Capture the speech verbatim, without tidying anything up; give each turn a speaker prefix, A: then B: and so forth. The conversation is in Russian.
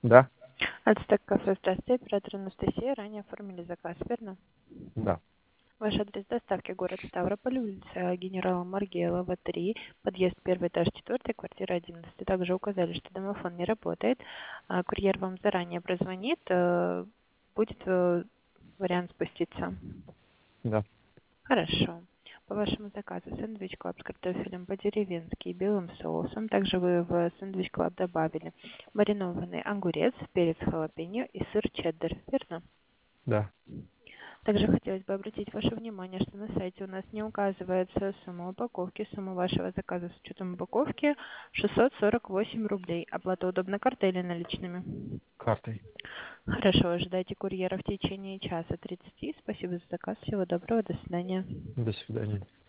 A: Да,
B: Ацтек кафе, здравствуйте, оператор Анастасия. Ранее оформили заказ, верно?
A: да,
B: Ваш адрес доставки город Ставрополь, улица генерала Маргелова, три, подъезд первый этаж четвертый, квартира одиннадцать. Также указали, что домофон не работает. А, Курьер вам заранее прозвонит, э, будет э, вариант спуститься.
A: да.
B: Хорошо. По вашему заказу сэндвич клаб с картофелем по-деревенски и белым соусом. Также вы в сэндвич клаб добавили маринованный огурец, перец халапеньо и сыр чеддер, верно?
A: Да.
B: Также хотелось бы обратить ваше внимание, что на сайте у нас не указывается сумма упаковки. Сумма вашего заказа с учетом упаковки шестьсот сорок восемь рублей. Оплата удобно картой или наличными?
A: Картой.
B: Хорошо, ожидайте курьера в течение часа тридцати. Спасибо за заказ. Всего доброго. До свидания.
A: До свидания.